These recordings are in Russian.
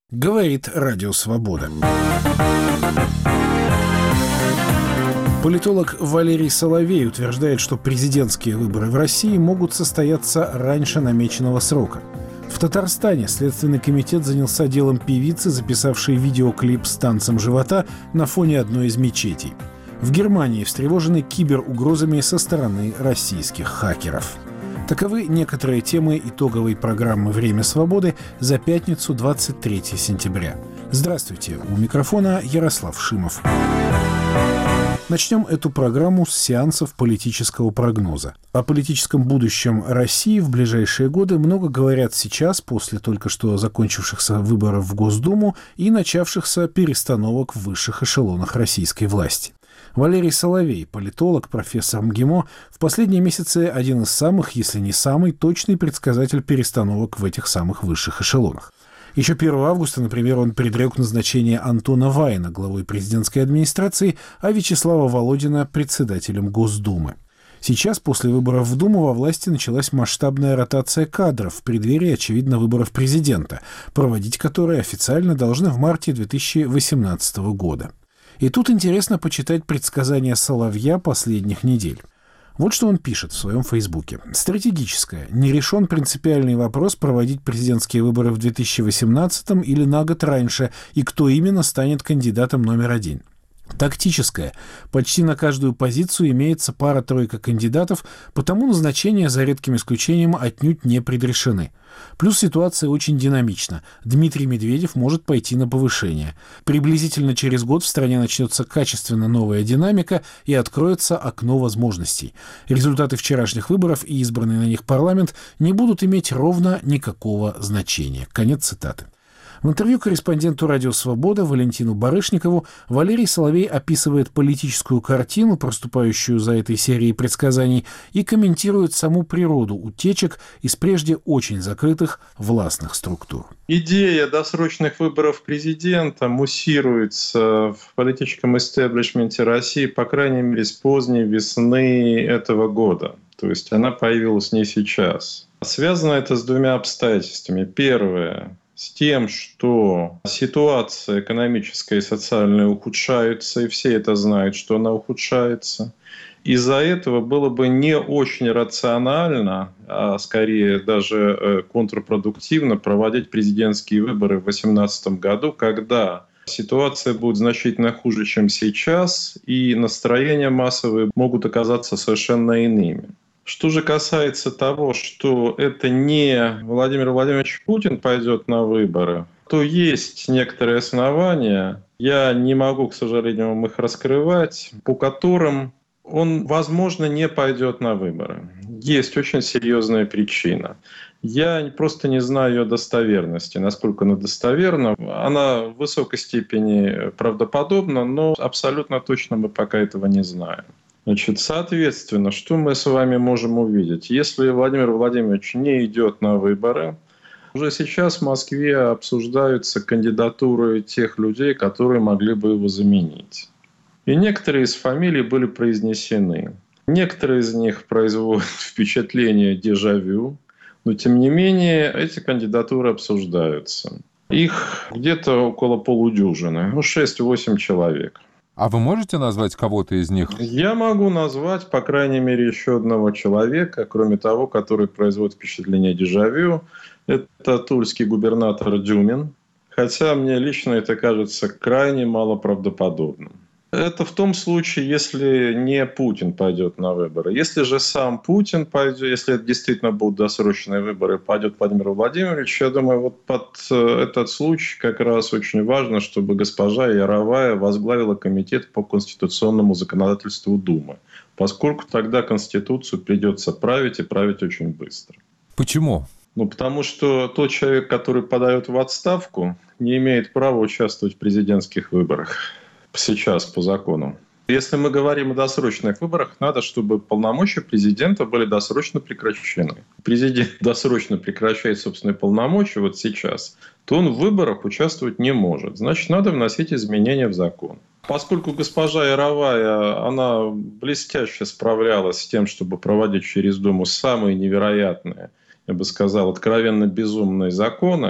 Говорит Радио Свобода. Политолог Валерий Соловей утверждает, что президентские выборы в России могут состояться раньше намеченного срока. В Татарстане Следственный комитет занялся делом певицы, записавшей видеоклип с танцем живота на фоне одной из мечетей. В Германии встревожены киберугрозами со стороны российских хакеров. Таковы некоторые темы итоговой программы «Время свободы» за пятницу, 23 сентября. Здравствуйте, у микрофона Ярослав Шимов. Начнем эту программу с сеансов политического прогноза. О политическом будущем России в ближайшие годы много говорят сейчас, после только что закончившихся выборов в Госдуму и начавшихся перестановок в высших эшелонах российской власти. Валерий Соловей, политолог, профессор МГИМО, в последние месяцы один из самых, если не самый, точный предсказатель перестановок в этих самых высших эшелонах. Еще 1 августа, например, он предрек назначение Антона Вайна главой президентской администрации, а Вячеслава Володина председателем Госдумы. Сейчас, после выборов в Думу, во власти началась масштабная ротация кадров в преддверии, очевидно, выборов президента, проводить которые официально должны в марте 2018 года. И тут интересно почитать предсказания Соловья последних недель. Вот что он пишет в своем Фейсбуке. Стратегическое. Не решен принципиальный вопрос проводить президентские выборы в 2018 или на год раньше, и кто именно станет кандидатом номер один. Тактическое. Почти на каждую позицию имеется пара-тройка кандидатов, потому назначения, за редким исключением, отнюдь не предрешены. Плюс ситуация очень динамична. Дмитрий Медведев может пойти на повышение. Приблизительно через год в стране начнется качественно новая динамика и откроется окно возможностей. Результаты вчерашних выборов и избранный на них парламент не будут иметь ровно никакого значения. Конец цитаты. В интервью корреспонденту «Радио Свобода» Валентину Барышникову Валерий Соловей описывает политическую картину, проступающую за этой серией предсказаний, и комментирует саму природу утечек из прежде очень закрытых властных структур. Идея досрочных выборов президента муссируется в политическом истеблишменте России, по крайней мере, с поздней весны этого года. То есть она появилась не сейчас. Связано это с двумя обстоятельствами. Первое — с тем, что ситуация экономическая и социальная ухудшается, и все это знают, что она ухудшается. Из-за этого было бы не очень рационально, а скорее даже контрпродуктивно проводить президентские выборы в 2018 году, когда ситуация будет значительно хуже, чем сейчас, и настроения массовые могут оказаться совершенно иными. Что же касается того, что это не Владимир Владимирович Путин пойдет на выборы, то есть некоторые основания, я не могу, к сожалению, их раскрывать, по которым он, возможно, не пойдет на выборы. Есть очень серьезная причина. Я просто не знаю ее достоверности, насколько она достоверна. Она в высокой степени правдоподобна, но абсолютно точно мы пока этого не знаем. Значит, соответственно, что мы с вами можем увидеть? Если Владимир Владимирович не идет на выборы, уже сейчас в Москве обсуждаются кандидатуры тех людей, которые могли бы его заменить. И некоторые из фамилий были произнесены. Некоторые из них производят впечатление дежавю, но тем не менее эти кандидатуры обсуждаются. Их где-то около полудюжины, 6-8 человек. А вы можете назвать кого-то из них? Я могу назвать, по крайней мере, еще одного человека, кроме того, который производит впечатление дежавю. Это тульский губернатор Дюмин. Хотя мне лично это кажется крайне малоправдоподобным. Это в том случае, если не Путин пойдет на выборы. Если же сам Путин пойдет, если это действительно будут досрочные выборы, пойдет Владимир Владимирович, я думаю, вот под этот случай как раз очень важно, чтобы госпожа Яровая возглавила комитет по конституционному законодательству Думы, поскольку тогда Конституцию придется править и править очень быстро. Почему? Потому что тот человек, который подает в отставку, не имеет права участвовать в президентских выборах. Сейчас по закону. Если мы говорим о досрочных выборах, надо, чтобы полномочия президента были досрочно прекращены. Президент досрочно прекращает собственные полномочия вот сейчас, то он в выборах участвовать не может. Значит, надо вносить изменения в закон. Поскольку госпожа Яровая, она блестяще справлялась с тем, чтобы проводить через Думу самые невероятные, я бы сказал, откровенно безумные законы,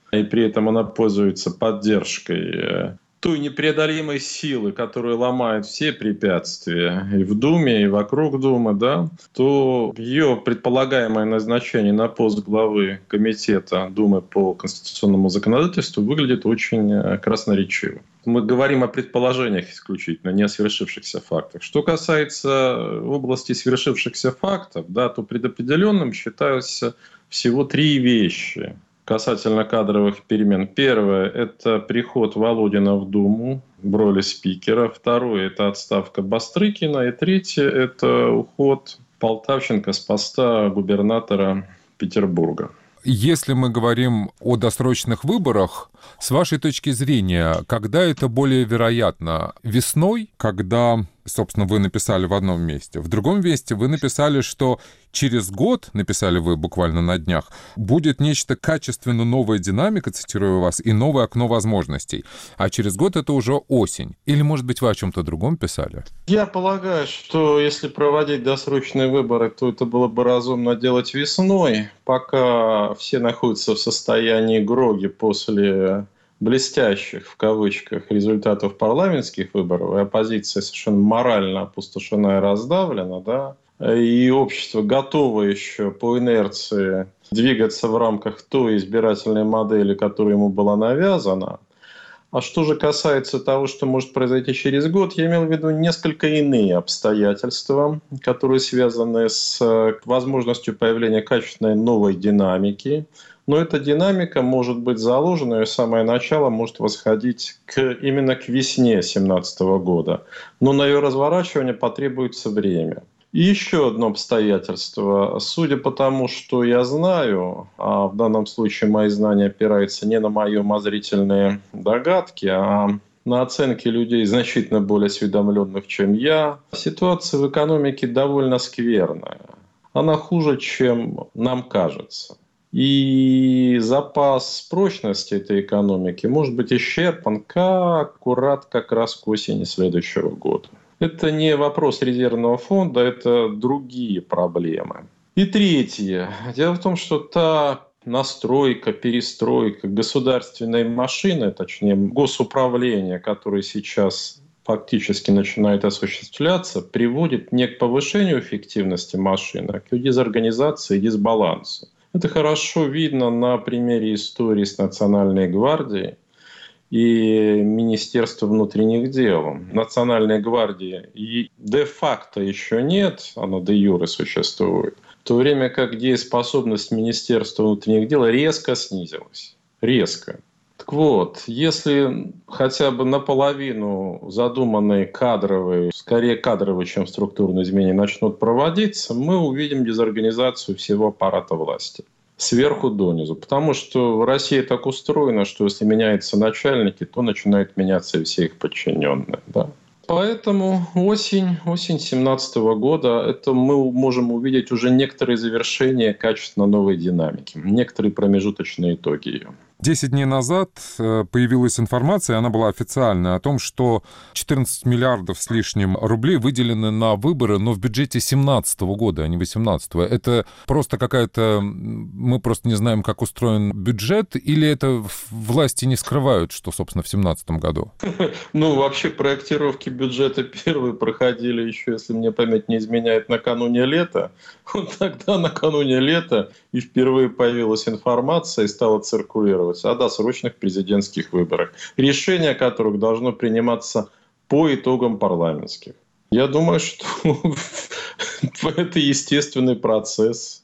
и при этом она пользуется поддержкой той непреодолимой силы, которая ломает все препятствия и в Думе, и вокруг Думы, да, то ее предполагаемое назначение на пост главы Комитета Думы по конституционному законодательству выглядит очень красноречиво. Мы говорим о предположениях исключительно, не о свершившихся фактах. Что касается области свершившихся фактов, да, то предопределенным считаются всего 3 вещи касательно кадровых перемен. Первое – это приход Володина в Думу в роли спикера. Второе – это отставка Бастрыкина. И третье – это уход Полтавченко с поста губернатора Петербурга. Если мы говорим о досрочных выборах, с вашей точки зрения, когда это более вероятно? Весной, когда, собственно, вы написали в одном месте. В другом месте вы написали, что через год, написали вы буквально на днях, будет нечто качественно новая динамика, цитирую вас, и новое окно возможностей. А через год это уже осень. Или, может быть, вы о чем-то другом писали? Я полагаю, что если проводить досрочные выборы, то это было бы разумно делать весной, пока все находятся в состоянии гроги после блестящих, в кавычках, результатов парламентских выборов, и оппозиция совершенно морально опустошена и раздавлена, да, и общество готово еще по инерции двигаться в рамках той избирательной модели, которая ему была навязана. А что же касается того, что может произойти через год, я имел в виду несколько иные обстоятельства, которые связаны с возможностью появления качественной новой динамики. Но эта динамика может быть заложена, и самое начало может восходить именно к весне 2017 года. Но на ее разворачивание потребуется время. И еще одно обстоятельство. Судя по тому, что я знаю, а в данном случае мои знания опираются не на мои умозрительные догадки, а на оценки людей, значительно более осведомленных, чем я, ситуация в экономике довольно скверная. Она хуже, чем нам кажется. И запас прочности этой экономики может быть исчерпан как раз к осени следующего года. Это не вопрос резервного фонда, это другие проблемы. И третье. Дело в том, что та настройка, перестройка государственной машины, точнее госуправления, которое сейчас фактически начинает осуществляться, приводит не к повышению эффективности машины, а к ее дезорганизации и дисбалансу. Это хорошо видно на примере истории с Национальной гвардией и Министерством внутренних дел. Национальной гвардии и де-факто еще нет, она де-юре существует, в то время как дееспособность Министерства внутренних дел резко снизилась. Резко. Так вот, если хотя бы наполовину задуманные кадровые, скорее кадровые, чем структурные изменения, начнут проводиться, мы увидим дезорганизацию всего аппарата власти. Сверху донизу. Потому что в России так устроено, что если меняются начальники, то начинают меняться и все их подчиненные. Да. Поэтому осень 2017 года, это мы можем увидеть уже некоторые завершения качественно новой динамики, некоторые промежуточные итоги ее. 10 дней назад появилась информация, она была официальная, о том, что 14 миллиардов с лишним рублей выделены на выборы, но в бюджете 2017 года, а не 2018. Это просто какая-то... Мы просто не знаем, как устроен бюджет, или это власти не скрывают, что, собственно, в 2017 году? Ну, вообще, проектировки бюджета первые проходили еще, если мне память не изменяет, накануне лета. Вот тогда, накануне лета, и впервые появилась информация и стала циркулировать о досрочных президентских выборах, решение которых должно приниматься по итогам парламентских. Я думаю, что это естественный процесс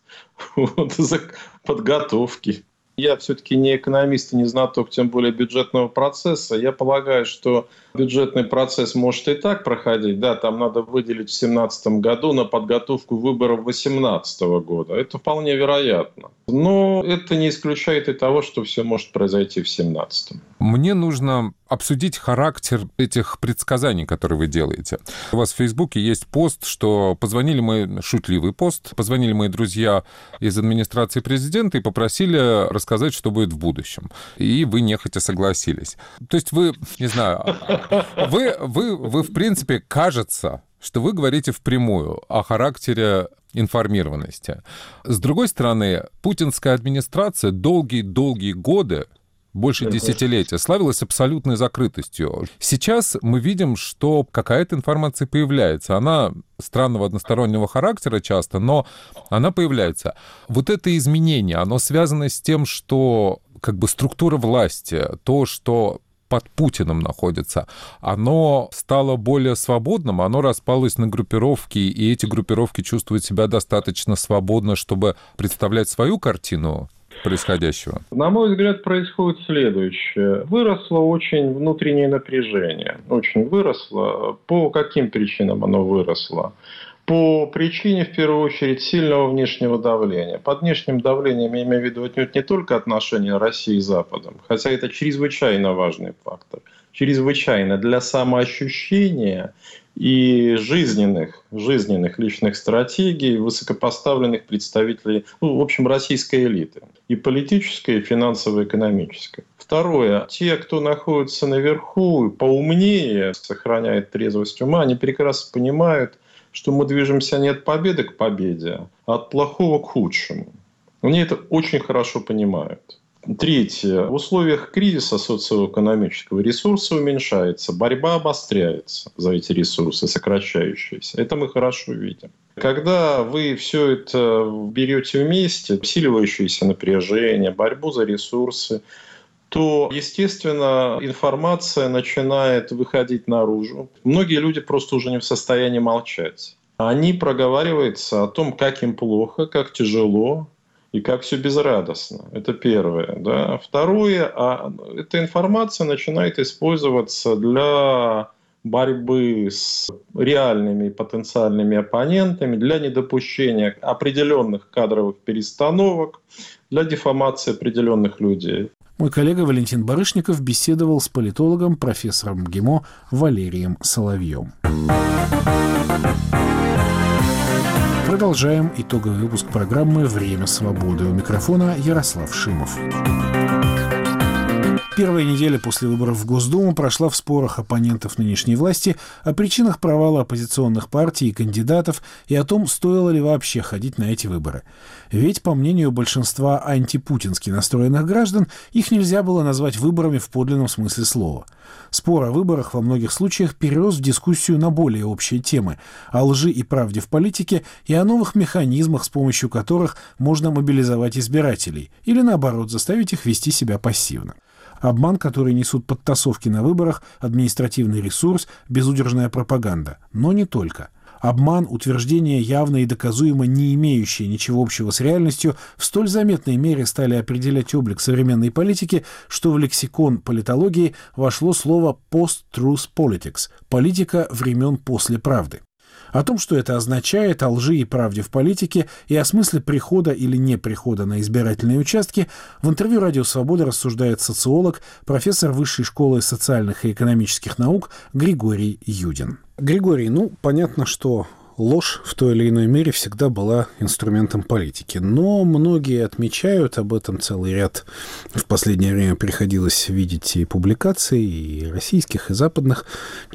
подготовки. Я все-таки не экономист и не знаток, тем более бюджетного процесса. Я полагаю, что бюджетный процесс может и так проходить. Да, там надо выделить в 2017 году на подготовку выборов 2018 года. Это вполне вероятно. Но это не исключает и того, что все может произойти в 2017. Мне нужно обсудить характер этих предсказаний, которые вы делаете. У вас в Фейсбуке есть пост, что позвонили мы, шутливый пост, позвонили мои друзья из администрации президента и попросили рассказать, что будет в будущем. И вы нехотя согласились. То есть вы, не знаю, вы в принципе, кажется, что вы говорите впрямую о характере информированности. С другой стороны, путинская администрация долгие годы больше десятилетия славилась абсолютной закрытостью. Сейчас мы видим, что какая-то информация появляется. Она странного одностороннего характера часто, но она появляется. Вот это изменение, оно связано с тем, что как бы структура власти, то, что под Путиным находится, оно стало более свободным, оно распалось на группировки, и эти группировки чувствуют себя достаточно свободно, чтобы представлять свою картину происходящего? На мой взгляд, происходит следующее. Выросло очень внутреннее напряжение. Очень выросло. По каким причинам оно выросло? По причине, в первую очередь, сильного внешнего давления. Под внешним давлением я имею в виду отнюдь не только отношения России с Западом, хотя это чрезвычайно важный фактор. Чрезвычайно для самоощущения и жизненных личных стратегий высокопоставленных представителей, в общем, российской элиты. И политической, и финансово-экономической. Второе. Те, кто находится наверху, поумнее, сохраняет трезвость ума, они прекрасно понимают, что мы движемся не от победы к победе, а от плохого к худшему. Они это очень хорошо понимают. Третье. В условиях кризиса социоэкономического ресурса уменьшается, борьба обостряется за эти ресурсы, сокращающиеся. Это мы хорошо видим. Когда вы все это берете вместе, усиливающееся напряжение, борьбу за ресурсы, то, естественно, информация начинает выходить наружу. Многие люди просто уже не в состоянии молчать. Они проговариваются о том, как им плохо, как тяжело и как все безрадостно. Это первое. Да. Второе, эта информация начинает использоваться для борьбы с реальными потенциальными оппонентами, для недопущения определенных кадровых перестановок, для дефамации определенных людей. Мой коллега Валентин Барышников беседовал с политологом, профессором МГИМО Валерием Соловьем. Продолжаем итоговый выпуск программы «Время свободы». У микрофона Ярослав Шимов. Первая неделя после выборов в Госдуму прошла в спорах оппонентов нынешней власти о причинах провала оппозиционных партий и кандидатов и о том, стоило ли вообще ходить на эти выборы. Ведь, по мнению большинства антипутински настроенных граждан, их нельзя было назвать выборами в подлинном смысле слова. Спор о выборах во многих случаях перерос в дискуссию на более общие темы – о лжи и правде в политике и о новых механизмах, с помощью которых можно мобилизовать избирателей или, наоборот, заставить их вести себя пассивно. Обман, который несут подтасовки на выборах, административный ресурс, безудержная пропаганда. Но не только. Обман, утверждения, явно и доказуемо не имеющие ничего общего с реальностью, в столь заметной мере стали определять облик современной политики, что в лексикон политологии вошло слово «post-truth politics» – политика времен после правды. О том, что это означает, о лжи и правде в политике и о смысле прихода или не прихода на избирательные участки, в интервью «Радио Свобода» рассуждает социолог, профессор Высшей школы социальных и экономических наук Григорий Юдин. Григорий, понятно, что ложь в той или иной мере всегда была инструментом политики. Но многие отмечают, об этом целый ряд в последнее время приходилось видеть и публикаций, и российских, и западных,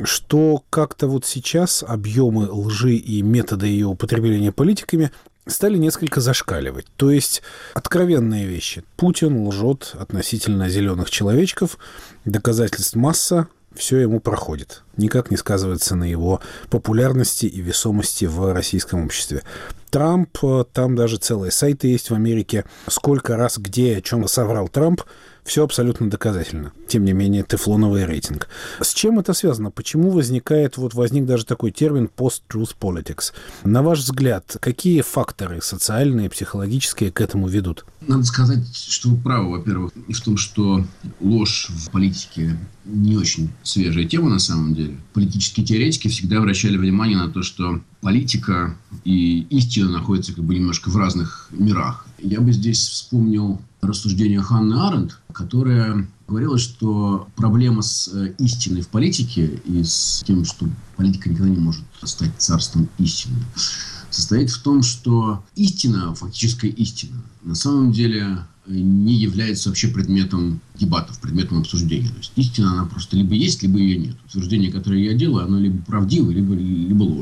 что как-то вот сейчас объемы лжи и методы ее употребления политиками стали несколько зашкаливать. То есть откровенные вещи. Путин лжет относительно зеленых человечков, доказательств масса, все ему проходит. Никак не сказывается на его популярности и весомости в российском обществе. Трамп, там даже целые сайты есть в Америке. Сколько раз, где, о чем соврал Трамп, все абсолютно доказательно. Тем не менее, тефлоновый рейтинг. С чем это связано? Почему возник даже такой термин «post-truth politics»? На ваш взгляд, какие факторы социальные, психологические к этому ведут? Надо сказать, что вы правы, во-первых, в том, что ложь в политике не очень свежая тема на самом деле. Политические теоретики всегда обращали внимание на то, что политика и истина находятся немножко в разных мирах. Я бы здесь вспомнил рассуждение Ханны Аренд, которая говорила, что проблема с истиной в политике и с тем, что политика никогда не может стать царством истины, состоит в том, что истина, фактическая истина, на самом деле не является вообще предметом дебатов, предметом обсуждения. То есть истина, она просто либо есть, либо ее нет. Утверждение, которое я делаю, оно либо правдиво, либо ложно.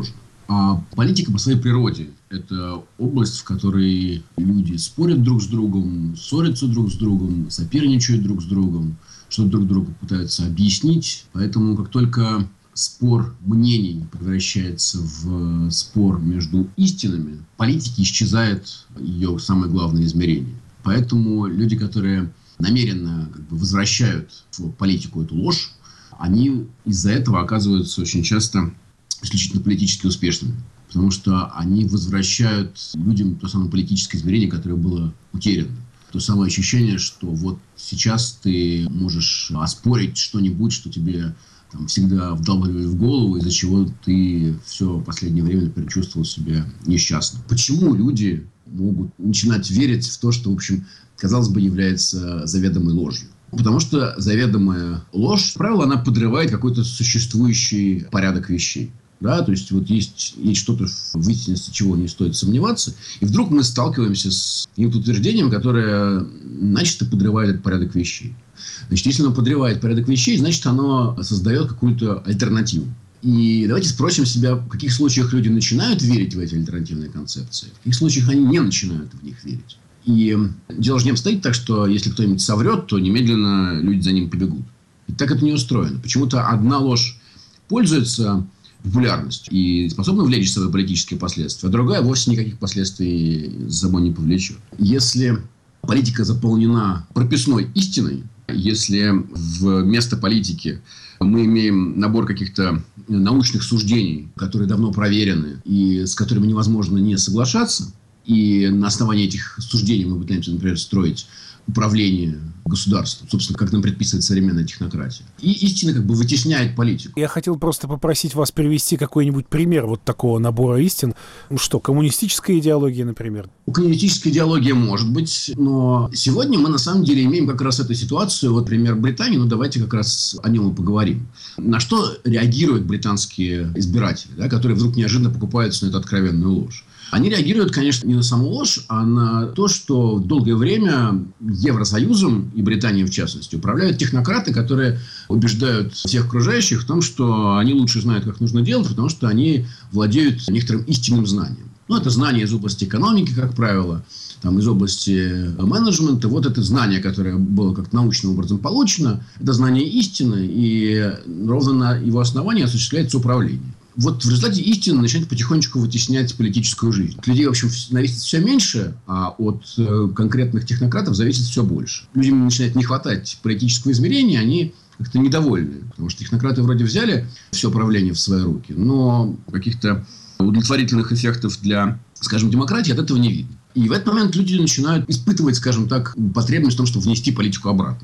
А политика по своей природе – это область, в которой люди спорят друг с другом, ссорятся друг с другом, соперничают друг с другом, что-то друг другу пытаются объяснить. Поэтому как только спор мнений превращается в спор между истинами, в политике исчезает ее самое главное измерение. Поэтому люди, которые намеренно возвращают в политику эту ложь, они из-за этого оказываются очень часто исключительно политически успешными. Потому что они возвращают людям то самое политическое измерение, которое было утеряно. То самое ощущение, что вот сейчас ты можешь оспорить что-нибудь, что тебе всегда вдалбливали в голову, из-за чего ты все последнее время, например, чувствовал себя несчастным. Почему люди могут начинать верить в то, что, в общем, казалось бы, является заведомой ложью? Потому что заведомая ложь, как правило, она подрывает какой-то существующий порядок вещей. Да, то есть, вот есть что-то, в истинности чего не стоит сомневаться, и вдруг мы сталкиваемся с каким-то утверждением, которое начисто подрывает этот порядок вещей. Значит, если оно подрывает порядок вещей, значит, оно создает какую-то альтернативу. И давайте спросим себя, в каких случаях люди начинают верить в эти альтернативные концепции, в каких случаях они не начинают в них верить. И дело же не обстоит так, что если кто-нибудь соврет, то немедленно люди за ним побегут. И так это не устроено. Почему-то одна ложь пользуется популярностью и способна влечь свои политические последствия, а другая вовсе никаких последствий за собой не повлечет. Если политика заполнена прописной истиной, если вместо политики мы имеем набор каких-то научных суждений, которые давно проверены и с которыми невозможно не соглашаться, и на основании этих суждений мы пытаемся, например, строить управление государством, собственно, как нам предписывает современная технократия. И истина вытесняет политику. Я хотел просто попросить вас привести какой-нибудь пример вот такого набора истин. Что, коммунистическая идеология, например? Коммунистическая идеология может быть, но сегодня мы на самом деле имеем как раз эту ситуацию. Вот пример Британии, давайте как раз о нем и поговорим. На что реагируют британские избиратели, да, которые вдруг неожиданно покупаются на эту откровенную ложь? Они реагируют, конечно, не на саму ложь, а на то, что долгое время Евросоюзом, и Британией в частности, управляют технократы, которые убеждают всех окружающих в том, что они лучше знают, как нужно делать, потому что они владеют некоторым истинным знанием. Это знание из области экономики, как правило, из области менеджмента. Вот это знание, которое было как-то научным образом получено, это знание истины, и ровно на его основании осуществляется управление. Вот в результате истина начинает потихонечку вытеснять политическую жизнь. От людей, в общем, зависит все меньше, а от конкретных технократов зависит все больше. Людям начинает не хватать политического измерения, они как-то недовольны. Потому что технократы вроде взяли все правление в свои руки, но каких-то удовлетворительных эффектов для, скажем, демократии от этого не видно. И в этот момент люди начинают испытывать, скажем так, потребность в том, чтобы внести политику обратно.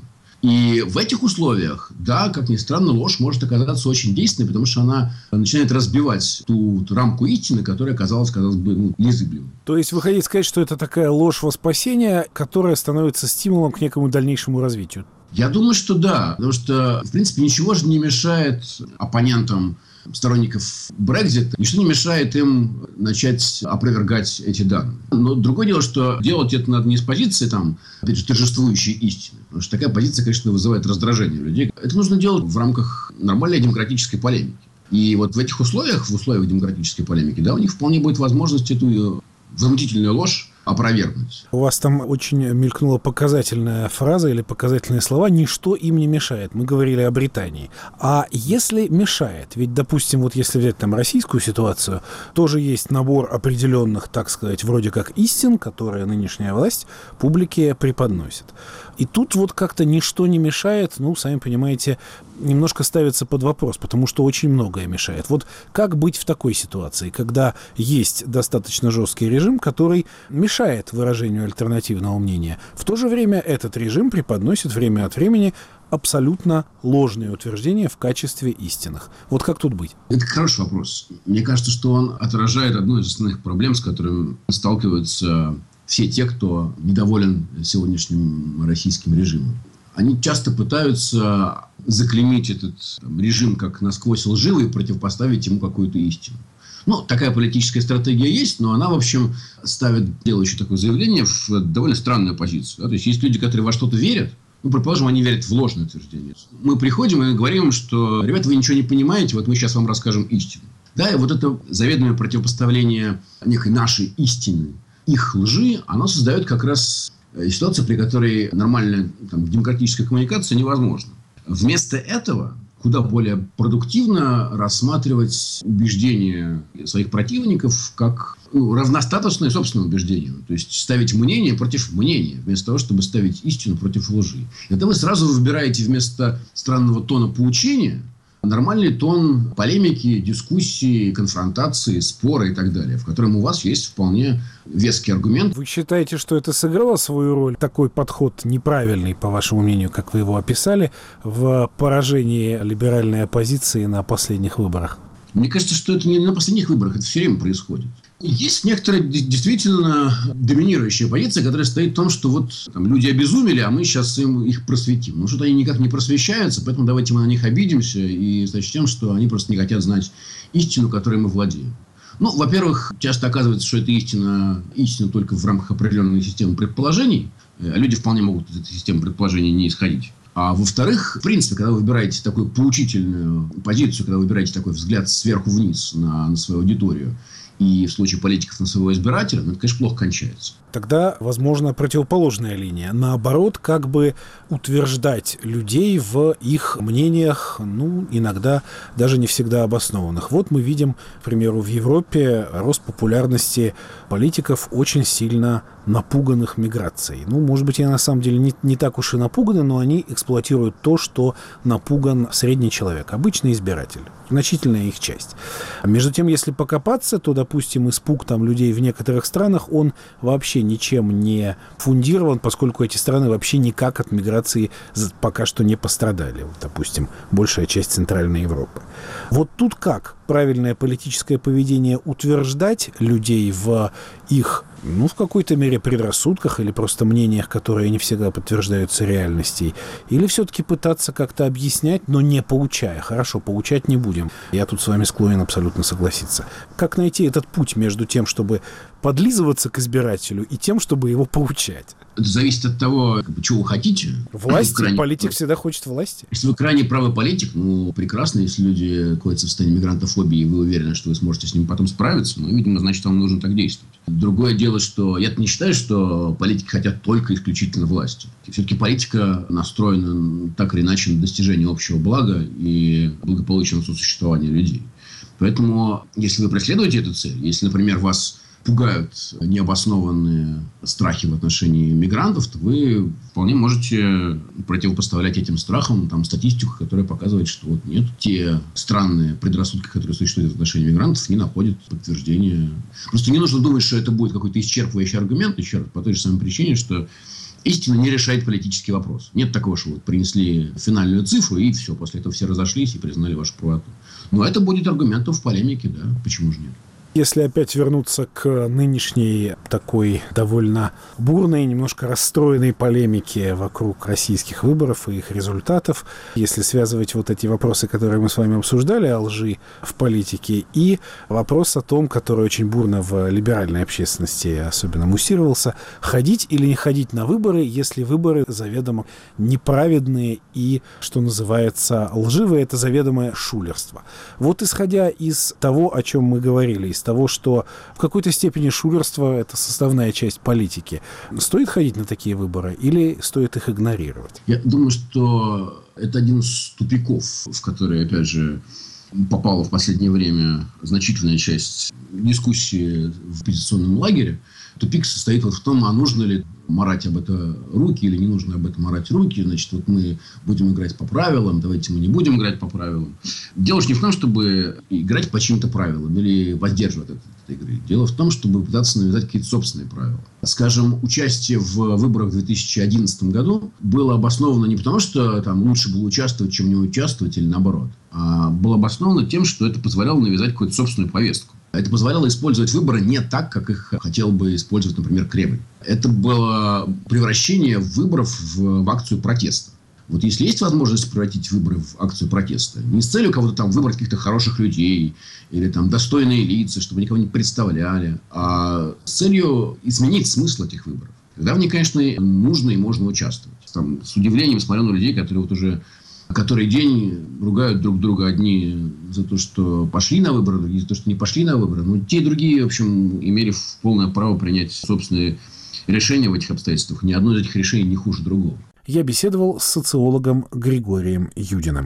И в этих условиях, да, как ни странно, ложь может оказаться очень действенной, потому что она начинает разбивать ту рамку истины, которая казалась бы, незыблемой. То есть вы хотите сказать, что это такая ложь во спасение, которая становится стимулом к некому дальнейшему развитию? Я думаю, что да. Потому что, в принципе, ничего же не мешает оппонентам, сторонников Brexit, ничто не мешает им начать опровергать эти данные. Но другое дело, что делать это надо не с позиции, опять же, торжествующей истины. Потому что такая позиция, конечно, вызывает раздражение у людей. Это нужно делать в рамках нормальной демократической полемики. И вот в этих условиях, в условиях демократической полемики, да, у них вполне будет возможность эту возмутительную ложь опровергнуть. У вас там очень мелькнула показательная фраза или показательные слова «ничто им не мешает». Мы говорили о Британии. А если мешает? Ведь, допустим, вот если взять российскую ситуацию, тоже есть набор определенных, так сказать, вроде как истин, которые нынешняя власть публике преподносит. И тут вот как-то ничто не мешает, сами понимаете, немножко ставится под вопрос, потому что очень многое мешает. Вот как быть в такой ситуации, когда есть достаточно жесткий режим, который мешает выражению альтернативного мнения. В то же время этот режим преподносит время от времени абсолютно ложные утверждения в качестве истинных. Вот как тут быть? Это хороший вопрос. Мне кажется, что он отражает одну из основных проблем, с которыми сталкиваются все те, кто недоволен сегодняшним российским режимом. Они часто пытаются заклеймить этот режим как насквозь лживый и противопоставить ему какую-то истину. Такая политическая стратегия есть, но она, в общем, ставит делающий такое заявление в довольно странную позицию. Да? То есть, есть люди, которые во что-то верят, предположим, они верят в ложное утверждение. Мы приходим и говорим им, что, ребята, вы ничего не понимаете, вот мы сейчас вам расскажем истину. Да, и вот это заведомое противопоставление некой нашей истины, их лжи, оно создает как раз ситуацию, при которой нормальная демократическая коммуникация невозможна. Вместо этого куда более продуктивно рассматривать убеждения своих противников как равностатусное собственному убеждению. То есть ставить мнение против мнения, вместо того, чтобы ставить истину против лжи. И тогда вы сразу выбираете вместо странного тона поучения нормальный тон полемики, дискуссии, конфронтации, спора и так далее, в котором у вас есть вполне веский аргумент. Вы считаете, что это сыграло свою роль, такой подход неправильный, по вашему мнению, как вы его описали, в поражении либеральной оппозиции на последних выборах? Мне кажется, что это не на последних выборах, это все время происходит. Есть некоторая действительно доминирующая позиция, которая стоит в том, что вот люди обезумели, а мы сейчас их просветим. Но что-то они никак не просвещаются, поэтому давайте мы на них обидимся и сочтем, что они просто не хотят знать истину, которой мы владеем. Во-первых, часто оказывается, что эта истина только в рамках определенной системы предположений, а люди вполне могут из этой системы предположений не исходить. А во-вторых, в принципе, когда вы выбираете такую поучительную позицию, когда вы выбираете такой взгляд сверху вниз на свою аудиторию, и в случае политиков на своего избирателя, это, конечно, плохо кончается. Тогда, возможно, противоположная линия. Наоборот, как бы утверждать людей в их мнениях, иногда даже не всегда обоснованных. Вот мы видим, к примеру, в Европе рост популярности политиков, очень сильно напуганных миграцией. Может быть, они на самом деле не так уж и напуганы, но они эксплуатируют то, что напуган средний человек, обычный избиратель, значительная их часть. Между тем, если покопаться, то, допустим, испуг людей в некоторых странах, он вообще ничем не фундирован, поскольку эти страны вообще никак от миграции пока что не пострадали. Допустим, большая часть Центральной Европы. Вот тут как правильное политическое поведение утверждать людей в их, в какой-то мере предрассудках или просто мнениях, которые не всегда подтверждаются реальностью, или все-таки пытаться как-то объяснять, но не поучая. Хорошо, поучать не будем. Я тут с вами склонен абсолютно согласиться. Как найти этот путь между тем, чтобы подлизываться к избирателю, и тем, чтобы его поучать? Это зависит от того, чего вы хотите. Власть. Политик всегда хочет власти. Если вы крайне правый политик, прекрасно. Если люди находятся в состоянии мигрантофобии, и вы уверены, что вы сможете с ними потом справиться, видимо, значит, вам нужно так действовать. Другое дело, что я не считаю, что политики хотят только исключительно власти. Все-таки политика настроена так или иначе на достижение общего блага и благополучного сосуществования людей. Поэтому, если вы преследуете эту цель, если, например, вас пугают необоснованные страхи в отношении мигрантов, то вы вполне можете противопоставлять этим страхам статистику, которая показывает, что нет, те странные предрассудки, которые существуют в отношении мигрантов, не находят подтверждения. Просто не нужно думать, что это будет какой-то исчерпывающий аргумент, еще раз, по той же самой причине, что истина не решает политический вопрос. Нет такого, что принесли финальную цифру, и все, после этого все разошлись и признали вашу правоту. Но это будет аргументом в полемике, да, почему же нет? Если опять вернуться к нынешней такой довольно бурной, немножко расстроенной полемике вокруг российских выборов и их результатов, если связывать вот эти вопросы, которые мы с вами обсуждали, о лжи в политике, и вопрос о том, который очень бурно в либеральной общественности особенно муссировался, ходить или не ходить на выборы, если выборы заведомо неправедные и, что называется, лживые, это заведомое шулерство. Вот исходя из того, о чем мы говорили, из того, что в какой-то степени шулерство – это составная часть политики. Стоит ходить на такие выборы или стоит их игнорировать? Я думаю, что это один из тупиков, в который, опять же, попала в последнее время значительная часть дискуссии в оппозиционном лагере. Тупик состоит в том, а нужно ли марать об это руки или не нужно об этом марать руки. Значит, мы будем играть по правилам, давайте мы не будем играть по правилам. Дело же не в том, чтобы играть по чьим-то правилам или воздерживать от этой игры. Дело в том, чтобы пытаться навязать какие-то собственные правила. Скажем, участие в выборах в 2011 году было обосновано не потому, что лучше было участвовать, чем не участвовать, или наоборот. А было обосновано тем, что это позволяло навязать какую-то собственную повестку. Это позволяло использовать выборы не так, как их хотел бы использовать, например, Кремль. Это было превращение выборов в акцию протеста. Вот если есть возможность превратить выборы в акцию протеста, не с целью кого-то выбрать каких-то хороших людей или достойные лица, чтобы никого не представляли, а с целью изменить смысл этих выборов. Тогда в них, конечно, нужно и можно участвовать. С удивлением смотрел на людей, которые уже который день ругают друг друга одни за то, что пошли на выборы, другие за то, что не пошли на выборы. Но те и другие, в общем, имели полное право принять собственные решения в этих обстоятельствах. Ни одно из этих решений не хуже другого. Я беседовал с социологом Григорием Юдиным.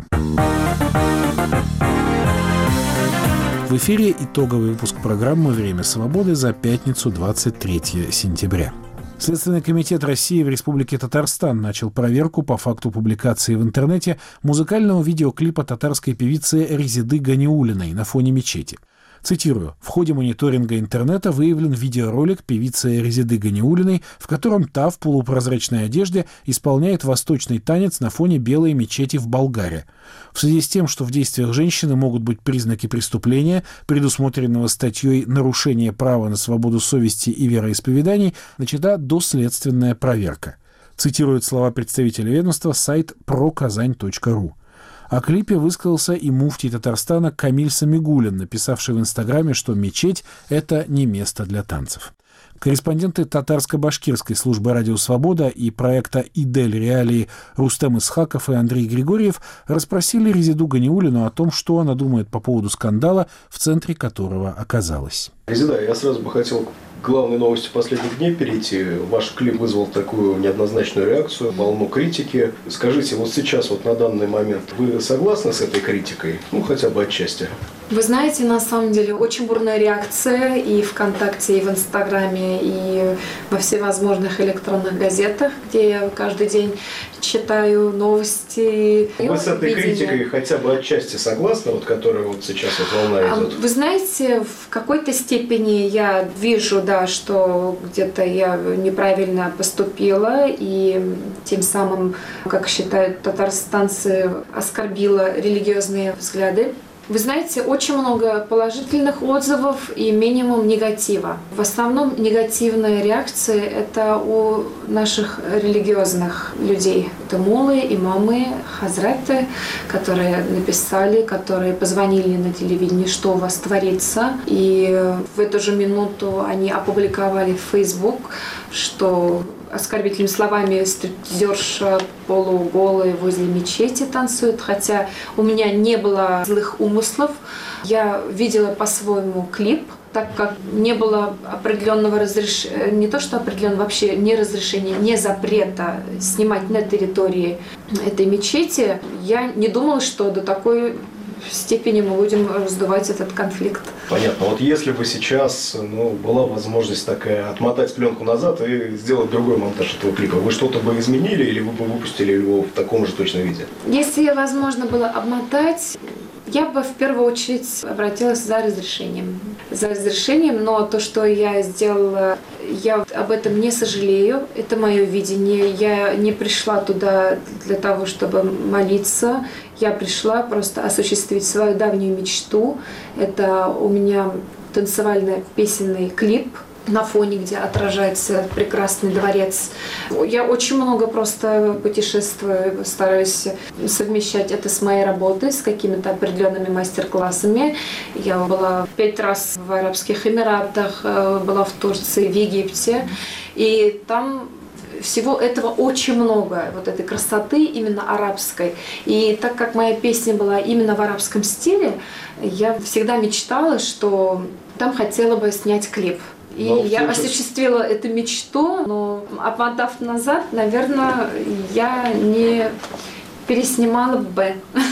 В эфире итоговый выпуск программы «Время свободы» за пятницу, 23 сентября. Следственный комитет России в Республике Татарстан начал проверку по факту публикации в интернете музыкального видеоклипа татарской певицы Резиды Ганиуллиной на фоне мечети. Цитирую. «В ходе мониторинга интернета выявлен видеоролик певицы Резиды Ганиуллиной, в котором та в полупрозрачной одежде исполняет восточный танец на фоне белой мечети в Болгаре. В связи с тем, что в действиях женщины могут быть признаки преступления, предусмотренного статьей «Нарушение права на свободу совести и вероисповеданий», начата доследственная проверка». Цитирует слова представителя ведомства сайт proKazань.ru. О клипе высказался и муфтий Татарстана Камиль Самигуллин, написавший в Инстаграме, что мечеть – это не место для танцев. Корреспонденты татарско-башкирской службы «Радио Свобода» и проекта «Идель Реалии» Рустем Исхаков и Андрей Григорьев расспросили Резиду Ганиуллину о том, что она думает по поводу скандала, в центре которого оказалась. Резида, я сразу бы хотел к главной новости последних дней перейти. Ваш клип вызвал такую неоднозначную реакцию, волну критики. Скажите, вот сейчас, вот на данный момент, вы согласны с этой критикой? Ну, хотя бы отчасти. Вы знаете, на самом деле, очень бурная реакция и ВКонтакте, и в Инстаграме, и во всевозможных электронных газетах, где я каждый день читаю новости. Вы с этой критикой хотя бы отчасти согласны, вот, которая вот сейчас вот волна идет? Вы знаете, в какой-то степени я вижу, да, что где-то я неправильно поступила, и тем самым, как считают татарстанцы, оскорбила религиозные взгляды. Вы знаете, очень много положительных отзывов и минимум негатива. В основном негативная реакция – это у наших религиозных людей. Это муллы, имамы, хазраты, которые написали, которые позвонили на телевидении, что у вас творится. И в эту же минуту они опубликовали в Facebook, что оскорбительными словами стриптизерша полуголая возле мечети танцует, хотя у меня не было злых умыслов. Я видела по-своему клип, так как не было определенного разрешения, не то что определенного, вообще не разрешения, не запрета снимать на территории этой мечети, я не думала, что до такой степени мы будем раздувать этот конфликт. Понятно. Вот если бы сейчас была возможность такая отмотать пленку назад и сделать другой монтаж этого клипа, вы что-то бы изменили или вы бы выпустили его в таком же точно виде? Если возможно было обмотать, я бы в первую очередь обратилась за разрешением. Но то, что я сделала, я об этом не сожалею. Это мое видение. Я не пришла туда для того, чтобы молиться. Я пришла просто осуществить свою давнюю мечту. Это у меня танцевально-песенный клип на фоне, где отражается прекрасный дворец. Я очень много просто путешествую, стараюсь совмещать это с моей работой, с какими-то определенными мастер-классами. Я была 5 раз в Арабских Эмиратах, была в Турции, в Египте. И там всего этого очень много, вот этой красоты именно арабской. И так как моя песня была именно в арабском стиле, я всегда мечтала, что там хотела бы снять клип. И я осуществила эту мечту, но обмотав назад, наверное, я не переснимала бы.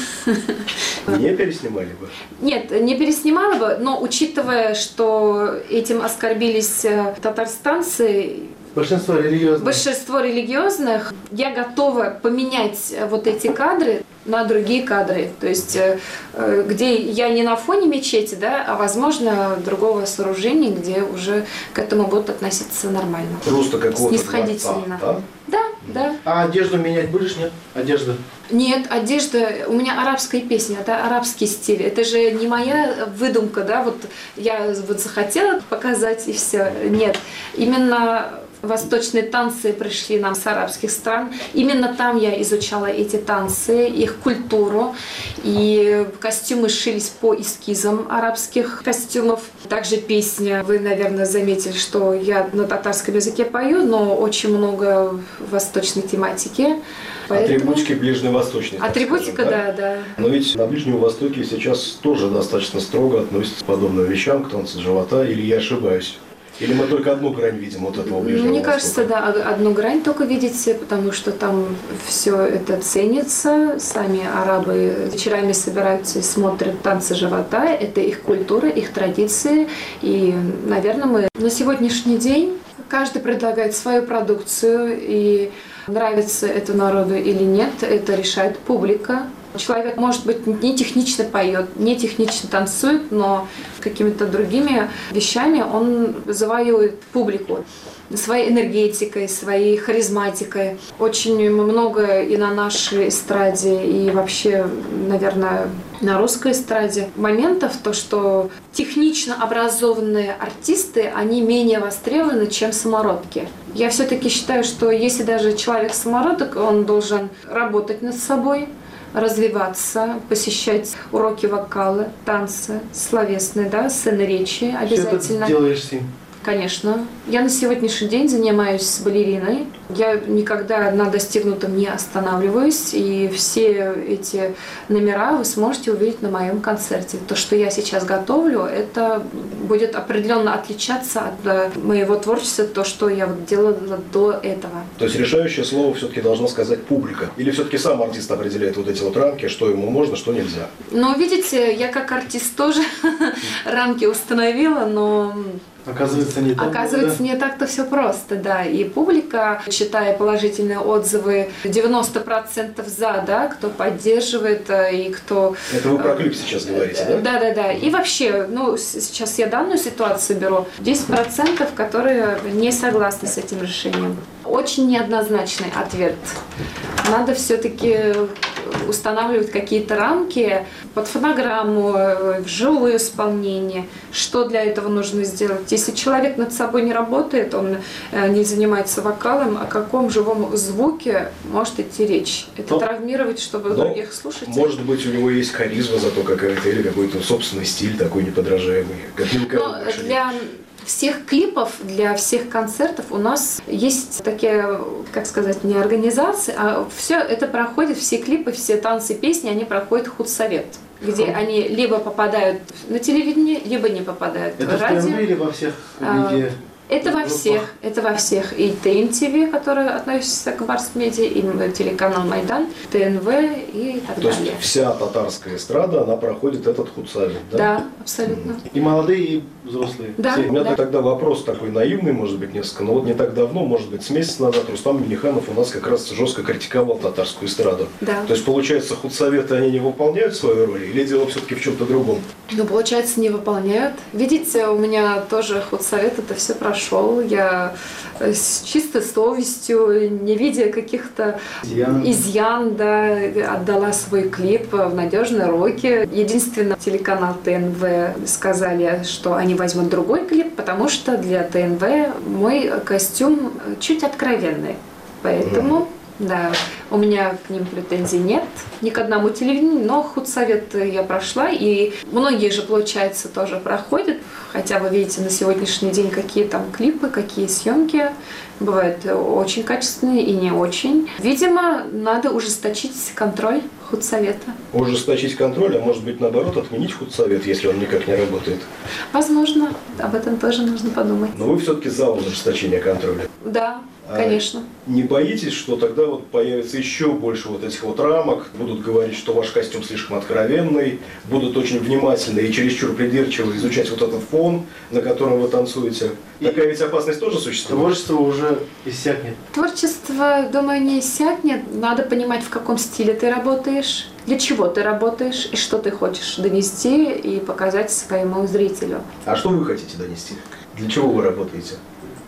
Не переснимали бы? Нет, не переснимала бы, но учитывая, что этим оскорбились татарстанцы, Большинство религиозных, я готова поменять вот эти кадры на другие кадры. То есть, где я не на фоне мечети, да, а, возможно, другого сооружения, где уже к этому будут относиться нормально. Просто какого-то снисходительно. Дворца, да? Да. А одежду менять будешь, нет? Одежда? Нет, одежда, у меня арабская песня, это арабский стиль. Это же не моя выдумка, да, вот я вот захотела показать и все. Нет, именно восточные танцы пришли нам с арабских стран. Именно там я изучала эти танцы, их культуру. И костюмы шились по эскизам арабских костюмов. Также песня, вы, наверное, заметили, что я на татарском языке пою, но очень много восточной тематики. Атрибутики ближневосточной. Атрибутика, скажем, да. Но ведь на Ближнем Востоке сейчас тоже достаточно строго относятся к подобным вещам, к танцу живота, или я ошибаюсь? Или мы только одну грань видим вот этого Ближнего Мне Востока? кажется, да, одну грань только видите, потому что там все это ценится. Сами арабы вечерами собираются и смотрят танцы живота. Это их культура, их традиции. И, наверное, мы на сегодняшний день каждый предлагает свою продукцию, и нравится это народу или нет, это решает публика. Человек, может быть, не технично поет, не технично танцует, но какими-то другими вещами он завоюет публику своей энергетикой, своей харизматикой. Очень много и на нашей эстраде, и вообще, наверное, на русской эстраде моментов, то, что технично образованные артисты, они менее востребованы, чем самородки. Я все-таки считаю, что если даже человек самородок, он должен работать над собой, развиваться, посещать уроки вокала, танца, словесные, да, сцены речи обязательно. Что ты делаешь с ним? Конечно. Я на сегодняшний день занимаюсь балериной. Я никогда на достигнутом не останавливаюсь. И все эти номера вы сможете увидеть на моем концерте. То, что я сейчас готовлю, это будет определенно отличаться от моего творчества, то, что я вот делала до этого. То есть решающее слово все-таки должна сказать публика? Или все-таки сам артист определяет вот эти вот рамки, что ему можно, что нельзя? Но видите, я как артист тоже рамки установила, но... Оказывается, не так. Оказывается, не так-то все просто, да. И публика, читая положительные отзывы, 90% за, да, кто поддерживает и кто... Это вы про клип сейчас говорите, да? Да. И вообще, ну, сейчас я данную ситуацию беру, 10%, которые не согласны с этим решением. Очень неоднозначный ответ. Надо все-таки устанавливать какие-то рамки под фонограмму, в живое исполнение. Что для этого нужно сделать? Если человек над собой не работает, он не занимается вокалом, о каком живом звуке может идти речь? Это травмировать, чтобы других слушателей? Может быть, у него есть харизма зато какая-то, или какой-то собственный стиль такой неподражаемый. Как для всех клипов, для всех концертов у нас есть такие, как сказать, не организации, а все это проходит, все клипы, все танцы, песни, они проходят худсовет, где они либо попадают на телевидение, либо не попадают в радио. Это в ТНВ или во всех везде? Это во всех. И ТНТВ, который относится к Барс-медиа, и телеканал Майдан, ТНВ и так далее. То есть вся татарская эстрада, она проходит этот худсовет, да? Да, абсолютно. И молодые, и взрослые. Да, у меня тогда вопрос такой наивный, может быть, несколько, но вот не так давно, может быть, с месяца назад Рустам Минниханов у нас как раз жестко критиковал татарскую эстраду. Да. То есть, получается, худсоветы, они не выполняют свою роль, или дело все-таки в чем-то другом? Ну, получается, не выполняют. Видите, у меня тоже худсовет это все прошел. Я с чистой совестью, не видя каких-то изъян, да, отдала свой клип в надежные руки. Единственное, телеканал ТНВ сказали, что они возьмут другой клип, потому что для ТНВ мой костюм чуть откровенный. Поэтому... Да, у меня к ним претензий нет, ни к одному телевидению, но худсовет я прошла, и многие же, получается, тоже проходят, хотя вы видите на сегодняшний день, какие там клипы, какие съемки, бывают очень качественные и не очень. Видимо, надо ужесточить контроль худсовета. Ужесточить контроль, а может быть, наоборот, отменить худсовет, если он никак не работает? Возможно, об этом тоже нужно подумать. Но вы все-таки за ужесточение контроля? Да. Конечно. Не боитесь, что тогда вот появится еще больше вот этих вот рамок, будут говорить, что ваш костюм слишком откровенный, будут очень внимательно и чересчур придирчиво изучать вот этот фон, на котором вы танцуете? Такая ведь опасность тоже существует? Творчество уже иссякнет. Творчество, думаю, не иссякнет. Надо понимать, в каком стиле ты работаешь, для чего ты работаешь и что ты хочешь донести и показать своему зрителю. А что вы хотите донести? Для чего вы работаете?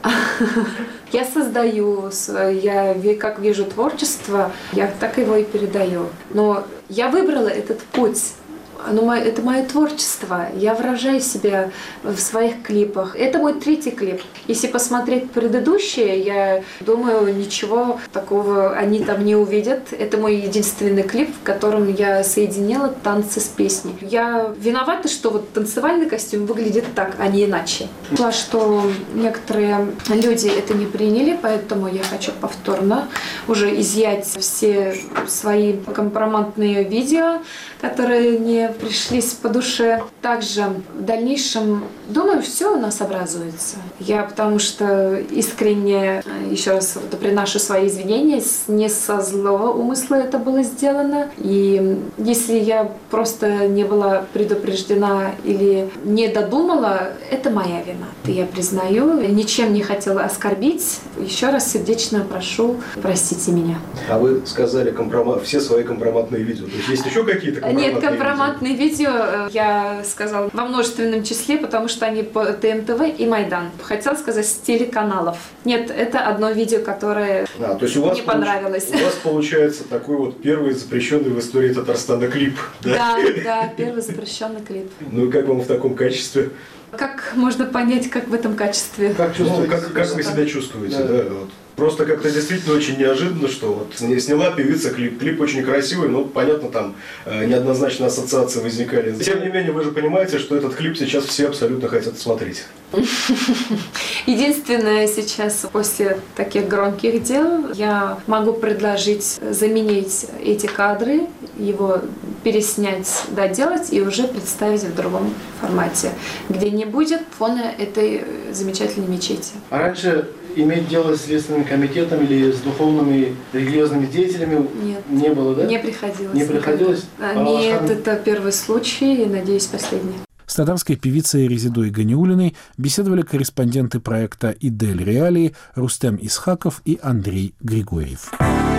Я создаю, я как вижу творчество, я так его и передаю. Но я выбрала этот путь. это мое творчество. Я выражаю себя в своих клипах. Это мой 3-й клип. Если посмотреть предыдущие, я думаю, ничего такого они там не увидят. Это мой единственный клип, в котором я соединила танцы с песней. Я виновата, что вот танцевальный костюм выглядит так, а не иначе. Что некоторые люди это не приняли, поэтому я хочу повторно уже изъять все свои компроматные видео, которые не пришлись по душе. Также в дальнейшем, думаю, все у нас образуется. Я потому что искренне, еще раз приношу свои извинения, не со злого умысла это было сделано. И если я просто не была предупреждена или не додумала, это моя вина. Я признаю, ничем не хотела оскорбить. Еще раз сердечно прошу, простите меня. А вы сказали все свои компроматные видео. То есть еще какие-то компроматные Нет, компроматные видео я сказала во множественном числе, потому что они по ТМТВ и Майдан. Хотела сказать с телеканалов. Нет, это одно видео, которое то есть у вас не понравилось. У вас получается такой вот первый запрещенный в истории Татарстана клип, да? Да, первый запрещенный клип. Ну и как вам в таком качестве? Как можно понять, как в этом качестве? Как вы себя чувствуете, да? Вот. Просто как-то действительно очень неожиданно, что вот сняла певица клип. Клип очень красивый, но, понятно, там неоднозначно ассоциации возникали. Тем не менее, вы же понимаете, что этот клип сейчас все абсолютно хотят смотреть. Единственное, сейчас после таких громких дел я могу предложить заменить эти кадры, его переснять, доделать и уже представить в другом формате, где не будет фона этой замечательной мечети. А раньше иметь дело с Следственным комитетом или с духовными религиозными деятелями не было, да? Не приходилось. Не приходилось? Нет, это первый случай и, надеюсь, последний. С татарской певицей Резидой Ганиуллиной беседовали корреспонденты проекта «Идель Реалии» Рустем Исхаков и Андрей Григорьев.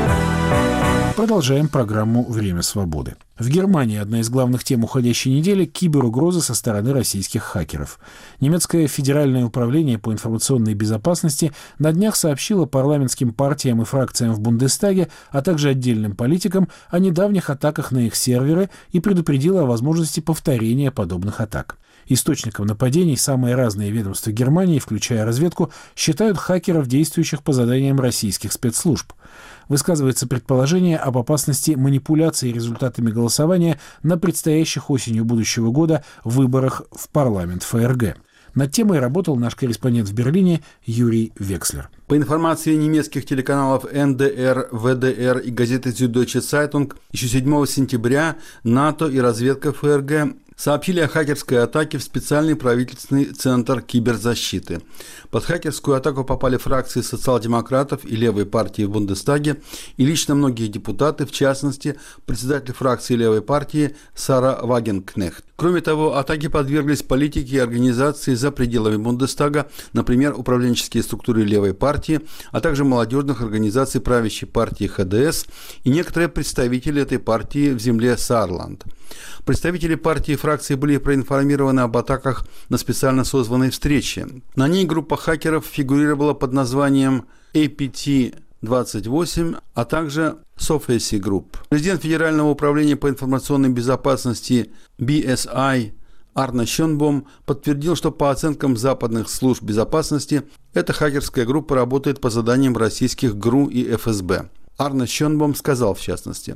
Продолжаем программу «Время свободы». В Германии одна из главных тем уходящей недели – киберугрозы со стороны российских хакеров. Немецкое федеральное управление по информационной безопасности на днях сообщило парламентским партиям и фракциям в Бундестаге, а также отдельным политикам о недавних атаках на их серверы и предупредило о возможности повторения подобных атак. Источником нападений самые разные ведомства Германии, включая разведку, считают хакеров, действующих по заданиям российских спецслужб. Высказывается предположение об опасности манипуляции результатами голосования на предстоящих осенью будущего года выборах в парламент ФРГ. Над темой работал наш корреспондент в Берлине Юрий Векслер. По информации немецких телеканалов НДР, ВДР и газеты Süddeutsche Zeitung, еще 7 сентября НАТО и разведка ФРГ сообщили о хакерской атаке в специальный правительственный центр киберзащиты. Под хакерскую атаку попали фракции социал-демократов и левой партии в Бундестаге и лично многие депутаты, в частности, председатель фракции левой партии Сара Вагенкнехт. Кроме того, атаке подверглись политики и организации за пределами Бундестага, например, управленческие структуры левой партии, а также молодежных организаций правящей партии ХДС и некоторые представители этой партии в земле Саарланд. Представители партии и фракции были проинформированы об атаках на специально созванной встрече. На ней группа хакеров фигурировала под названием APT-28, а также Sofasy Group. Президент Федерального управления по информационной безопасности BSI Арне Шёнбом подтвердил, что по оценкам западных служб безопасности эта хакерская группа работает по заданиям российских ГРУ и ФСБ. Арне Шёнбом сказал в частности: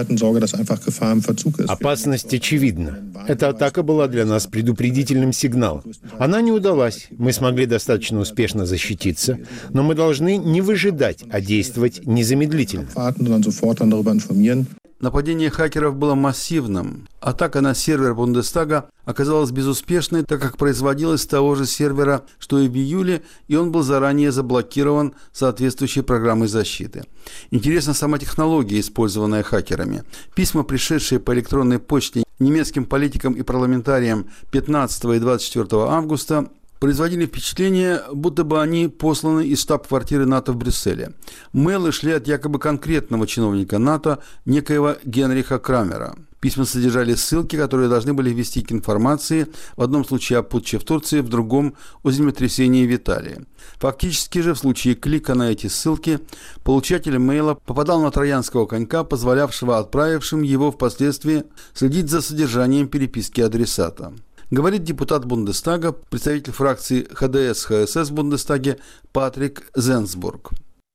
«Опасность очевидна. Эта атака была для нас предупредительным сигналом. Она не удалась, мы смогли достаточно успешно защититься, но мы должны не выжидать, а действовать незамедлительно». Нападение хакеров было массивным. Атака на сервер Бундестага оказалась безуспешной, так как производилась с того же сервера, что и в июле, и он был заранее заблокирован соответствующей программой защиты. Интересна сама технология, использованная хакерами. Письма, пришедшие по электронной почте немецким политикам и парламентариям 15 и 24 августа, производили впечатление, будто бы они посланы из штаб-квартиры НАТО в Брюсселе. Мейлы шли от якобы конкретного чиновника НАТО, некоего Генриха Крамера. Письма содержали ссылки, которые должны были вести к информации, в одном случае о путче в Турции, в другом о землетрясении в Италии. Фактически же в случае клика на эти ссылки получатель мейла попадал на троянского конька, позволявшего отправившим его впоследствии следить за содержанием переписки адресата. Говорит депутат Бундестага, представитель фракции ХДС-ХСС в Бундестаге Патрик Зенсбург.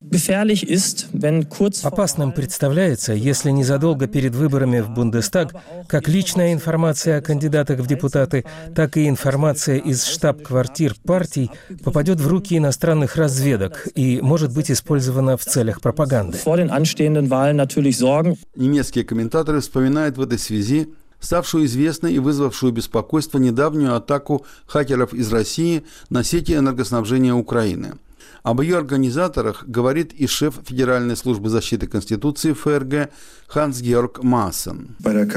Опасным представляется, если незадолго перед выборами в Бундестаг как личная информация о кандидатах в депутаты, так и информация из штаб-квартир партий попадет в руки иностранных разведок и может быть использована в целях пропаганды. Немецкие комментаторы вспоминают в этой связи ставшую известной и вызвавшую беспокойство недавнюю атаку хакеров из России на сети энергоснабжения Украины. Об ее организаторах говорит и шеф Федеральной службы защиты Конституции ФРГ Ханс-Георг Maassen.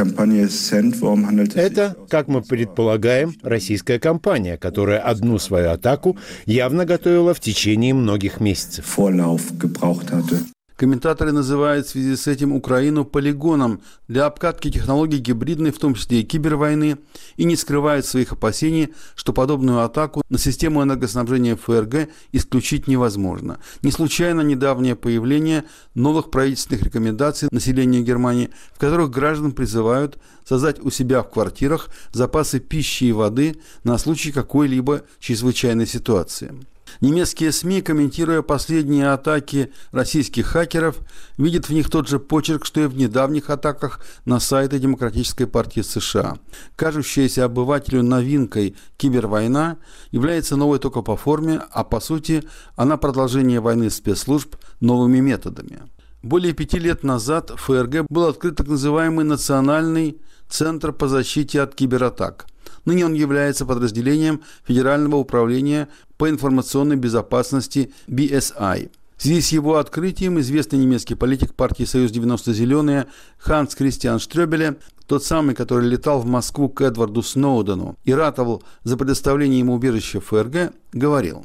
Это, как мы предполагаем, российская компания, которая одну свою атаку явно готовила в течение многих месяцев. Комментаторы называют в связи с этим Украину полигоном для обкатки технологий гибридной, в том числе и кибервойны, и не скрывают своих опасений, что подобную атаку на систему энергоснабжения ФРГ исключить невозможно. Не случайно недавнее появление новых правительственных рекомендаций населению Германии, в которых граждан призывают создать у себя в квартирах запасы пищи и воды на случай какой-либо чрезвычайной ситуации. Немецкие СМИ, комментируя последние атаки российских хакеров, видят в них тот же почерк, что и в недавних атаках на сайты Демократической партии США. Кажущаяся обывателю новинкой кибервойна является новой только по форме, а по сути она продолжение войны спецслужб новыми методами. Более 5 лет назад в ФРГ был открыт так называемый Национальный центр по защите от кибератак. Ныне он является подразделением Федерального управления по информационной безопасности BSI. В связи с его открытием известный немецкий политик партии «Союз 90 зеленые» Ханс Кристиан Штрёбеле, тот самый, который летал в Москву к Эдварду Сноудену и ратовал за предоставление ему убежища в ФРГ, говорил: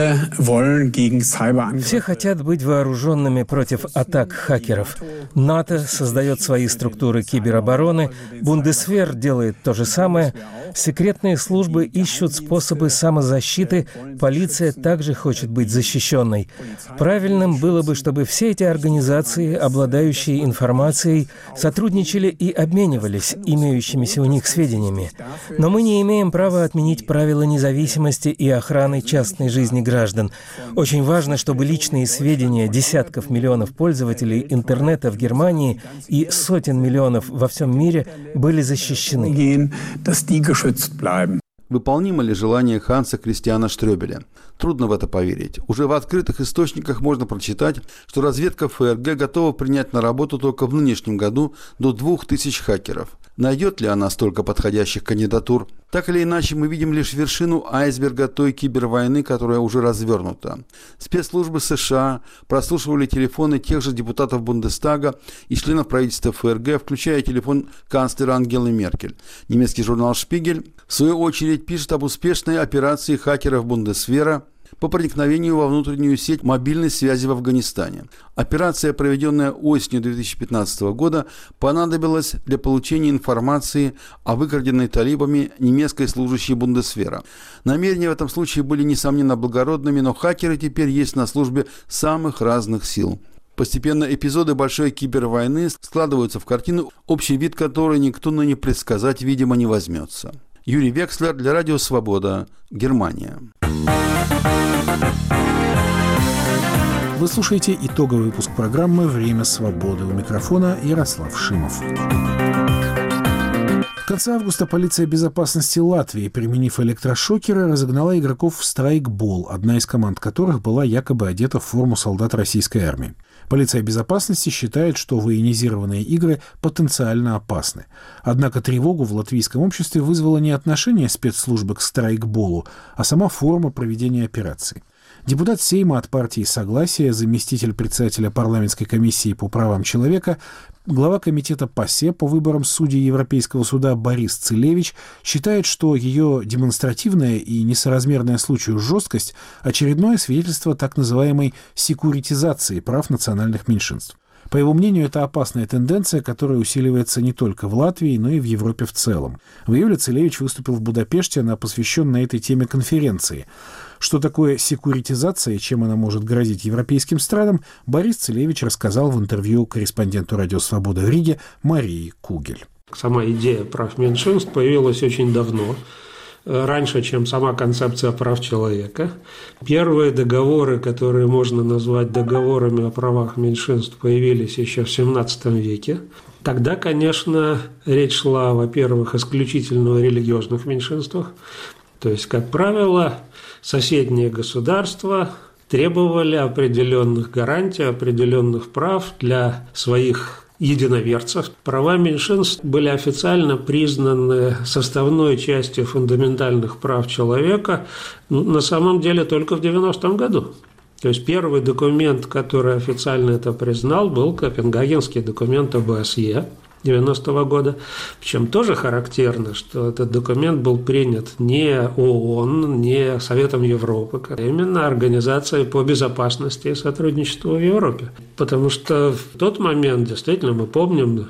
все хотят быть вооруженными против атак хакеров. НАТО создает свои структуры киберобороны, Бундесвер делает то же самое, секретные службы ищут способы самозащиты, полиция также хочет быть защищенной. Правильным было бы, чтобы все эти организации, обладающие информацией, сотрудничали и обменивались имеющимися у них сведениями. Но мы не имеем права отменить правила независимости и охраны частной жизни граждан. Очень важно, чтобы личные сведения десятков миллионов пользователей интернета в Германии и сотен миллионов во всем мире были защищены. Выполнимо ли желание Ханса Кристиана Штрёбеля? Трудно в это поверить. Уже в открытых источниках можно прочитать, что разведка ФРГ готова принять на работу только в нынешнем году до 2000 хакеров. Найдет ли она столько подходящих кандидатур? Так или иначе, мы видим лишь вершину айсберга той кибервойны, которая уже развернута. Спецслужбы США прослушивали телефоны тех же депутатов Бундестага и членов правительства ФРГ, включая телефон канцлера Ангелы Меркель. Немецкий журнал «Шпигель» в свою очередь пишет об успешной операции хакеров Бундесвера по проникновению во внутреннюю сеть мобильной связи в Афганистане. Операция, проведенная осенью 2015 года, понадобилась для получения информации о выкраденной талибами немецкой служащей Бундесвера. Намерения в этом случае были, несомненно, благородными, но хакеры теперь есть на службе самых разных сил. Постепенно эпизоды большой кибервойны складываются в картину, общий вид которой никто ныне предсказать, видимо, не возьмется. Юрий Векслер для Радио Свобода, Германия. Вы слушаете итоговый выпуск программы «Время свободы». У микрофона Ярослав Шимов. В конце августа полиция безопасности Латвии, применив электрошокеры, разогнала игроков в страйкбол, одна из команд которых была якобы одета в форму солдат российской армии. Полиция безопасности считает, что военизированные игры потенциально опасны. Однако тревогу в латвийском обществе вызвало не отношение спецслужбы к страйкболу, а сама форма проведения операции. Депутат Сейма от партии «Согласие», заместитель председателя парламентской комиссии по правам человека, Глава комитета ПАСЕ по выборам судей Европейского суда Борис Целевич считает, что ее демонстративная и несоразмерная случаю жесткость – очередное свидетельство так называемой секуритизации прав национальных меньшинств. По его мнению, это опасная тенденция, которая усиливается не только в Латвии, но и в Европе в целом. В июле Целевич выступил в Будапеште на посвященной этой теме конференции. Что такое секуритизация и чем она может грозить европейским странам, Борис Целевич рассказал в интервью корреспонденту «Радио Свобода» в Риге Марии Кугель. Сама идея прав меньшинств появилась очень давно, раньше, чем сама концепция прав человека. Первые договоры, которые можно назвать договорами о правах меньшинств, появились еще в XVII веке. Тогда, конечно, речь шла, во-первых, исключительно о религиозных меньшинствах. То есть, как правило, соседние государства требовали определенных гарантий, определенных прав для своих единоверцев. Права меньшинств были официально признаны составной частью фундаментальных прав человека, на самом деле только в 90-м году. То есть первый документ, который официально это признал, был Копенгагенский документ ОБСЕ 90-го года. Причем тоже характерно, что этот документ был принят не ООН, не Советом Европы, а именно Организацией по безопасности и сотрудничеству в Европе. Потому что в тот момент, действительно, мы помним,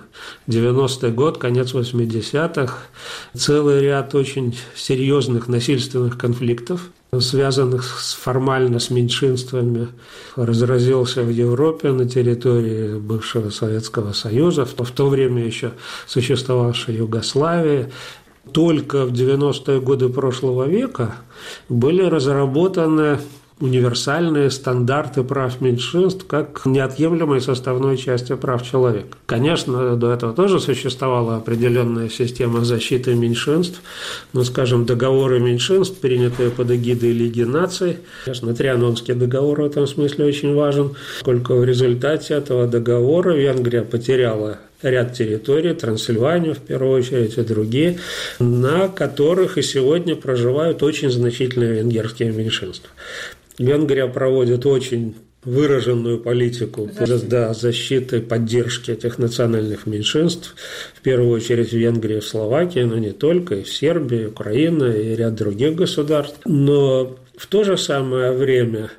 90-й год, конец 80-х, целый ряд очень серьезных насильственных конфликтов, связанных формально с меньшинствами, разразился в Европе на территории бывшего Советского Союза, в то время еще существовавшей Югославии. Только в 90-е годы прошлого века были разработаны универсальные стандарты прав меньшинств как неотъемлемой составной части прав человека. Конечно, до этого тоже существовала определенная система защиты меньшинств, но, скажем, договоры меньшинств, принятые под эгидой Лиги наций. Конечно, Трианонский договор в этом смысле очень важен, поскольку в результате этого договора Венгрия потеряла ряд территорий, Трансильванию в первую очередь и другие, на которых и сегодня проживают очень значительные венгерские меньшинства. Венгрия проводит очень выраженную политику защиты, поддержки этих национальных меньшинств, в первую очередь в Венгрии, в Словакии, но не только, и в Сербии, Украина и ряд других государств. Но в то же самое время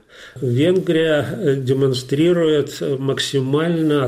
Венгрия демонстрирует максимально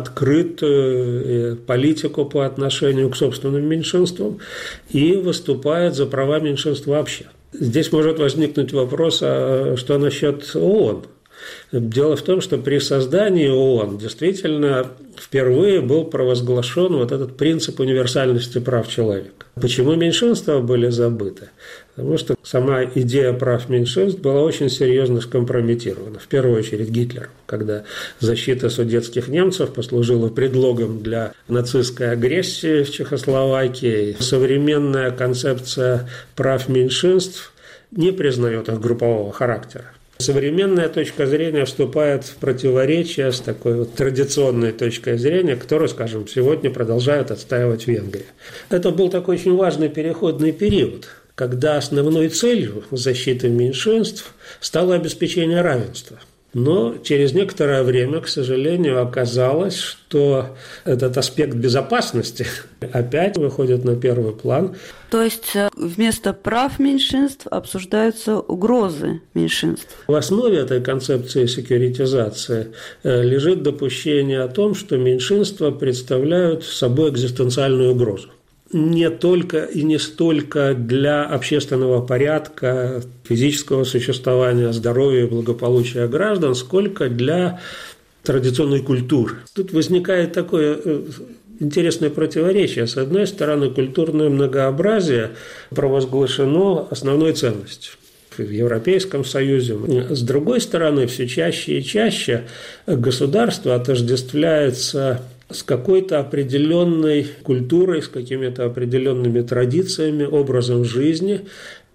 открытую политику по отношению к собственным меньшинствам и выступает за права меньшинств вообще. Здесь может возникнуть вопрос, а что насчет ООН? Дело в том, что при создании ООН действительно впервые был провозглашен вот этот принцип универсальности прав человека. Почему меньшинства были забыты? Потому что сама идея прав меньшинств была очень серьезно скомпрометирована. В первую очередь Гитлером, когда защита судетских немцев послужила предлогом для нацистской агрессии в Чехословакии. Современная концепция прав меньшинств не признает их группового характера. Современная точка зрения вступает в противоречие с такой вот традиционной точкой зрения, которую, скажем, сегодня продолжают отстаивать в Венгрии. Это был такой очень важный переходный период, когда основной целью защиты меньшинств стало обеспечение равенства. Но через некоторое время, к сожалению, оказалось, что этот аспект безопасности опять выходит на первый план. То есть вместо прав меньшинств обсуждаются угрозы меньшинств. В основе этой концепции секьюритизации лежит допущение о том, что меньшинства представляют собой экзистенциальную угрозу. Не только и не столько для общественного порядка, физического существования, здоровья и благополучия граждан, сколько для традиционной культуры. Тут возникает такое интересное противоречие. С одной стороны, культурное многообразие провозглашено основной ценностью в Европейском Союзе. С другой стороны, все чаще и чаще государство отождествляется с какой-то определенной культурой, с какими-то определенными традициями, образом жизни.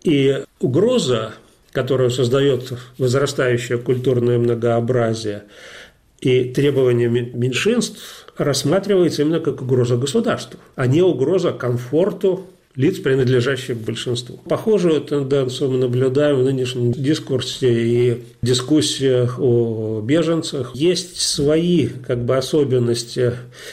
И угроза, которую создает возрастающее культурное многообразие и требования меньшинств, рассматривается именно как угроза государству, а не угроза комфорту лиц, принадлежащих к большинству. Похожую тенденцию мы наблюдаем в нынешнем дискурсе и дискуссиях о беженцах. Есть свои особенности